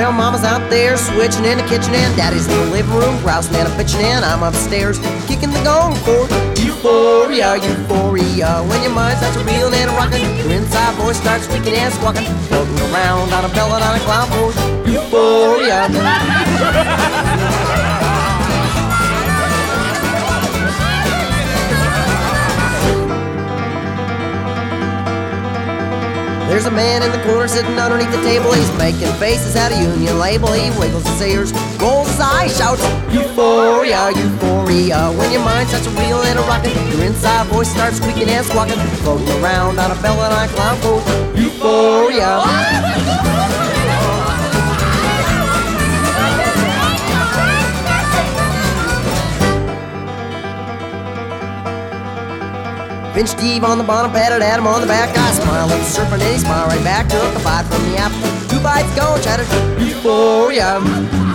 Well, Mama's out there switching in the kitchen and Daddy's in the living room grousing and pitching in. I'm upstairs kicking the gong for euphoria, euphoria. When your mind starts reeling and rocking, your inside voice starts squeaking and squawking, floating around on a pellet on a cloud for euphoria. There's a man in the corner sitting underneath the table. He's making faces at a union label. He wiggles his ears, rolls his eyes, shouts, euphoria, euphoria. When your mind starts reeling and rocking, your inside voice starts squeaking and squawking, floating around on a pellet on a cloud for euphoria. Pinch Steve on the bottom, patted at him on the back. I smiled at the serpent and he smiled right back. Took a bite from the apple, 2 bites gone, chattered, euphoria.